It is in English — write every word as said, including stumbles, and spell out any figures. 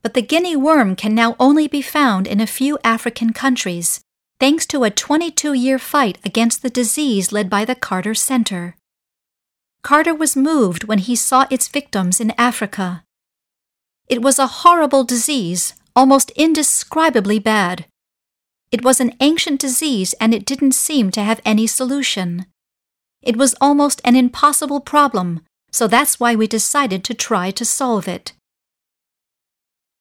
but the guinea worm can now only be found in a few African countries, thanks to a twenty-two-year fight against the disease led by the Carter Center. Carter was moved when he saw its victims in Africa. It was a horrible disease, almost indescribably bad. It was an ancient disease and it didn't seem to have any solution. It was almost an impossible problem, so that's why we decided to try to solve it.